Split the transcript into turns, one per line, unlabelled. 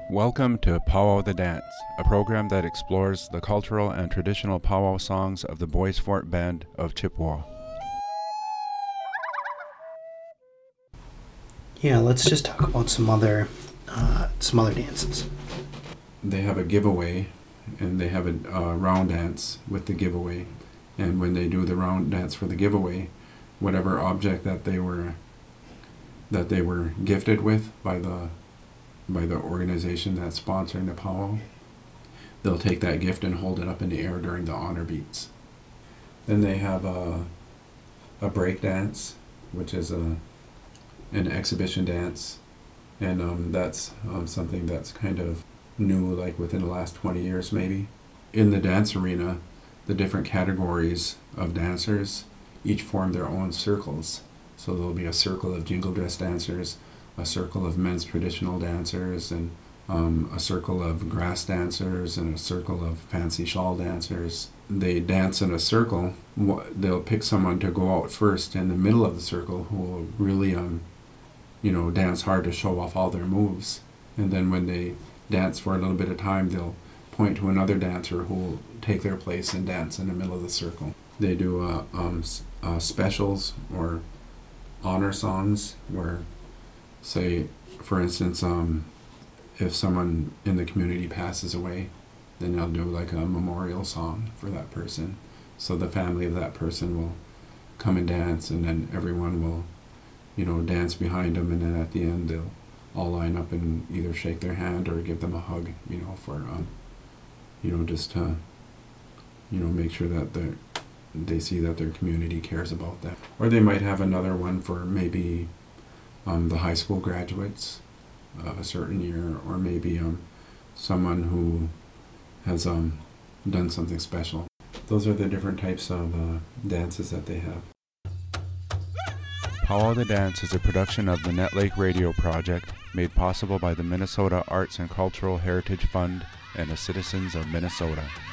Welcome to Powwow the Dance, a program that explores the cultural and traditional powwow songs of the Bois Forte Band of Chippewa.
Yeah, let's just talk about some other dances.
They have a giveaway, and they have a round dance with the giveaway. And when they do the round dance for the giveaway, whatever object that they were gifted with by the organization that's sponsoring the powwow, they'll take that gift and hold it up in the air during the honor beats. Then they have a break dance, which is an exhibition dance, and that's something that's kind of new, like within the last 20 years maybe. In the dance arena, the different categories of dancers each form their own circles. So there'll be a circle of jingle dress dancers, a circle of men's traditional dancers, and a circle of grass dancers, and a circle of fancy shawl dancers. They dance in a circle. They'll pick someone to go out first in the middle of the circle who will really dance hard to show off all their moves. And then when they dance for a little bit of time, they'll point to another dancer who will take their place and dance in the middle of the circle. They do specials or honor songs where, say, for instance, if someone in the community passes away, then they'll do like a memorial song for that person. So the family of that person will come and dance, and then everyone will, dance behind them, and then at the end they'll all line up and either shake their hand or give them a hug, for, just to, make sure that they see that their community cares about them. Or they might have another one for maybe the high school graduates a certain year, or maybe someone who has done something special. Those are the different types of dances that they have.
Powwow the Dance is a production of the Net Lake Radio Project, made possible by the Minnesota Arts and Cultural Heritage Fund and the citizens of Minnesota.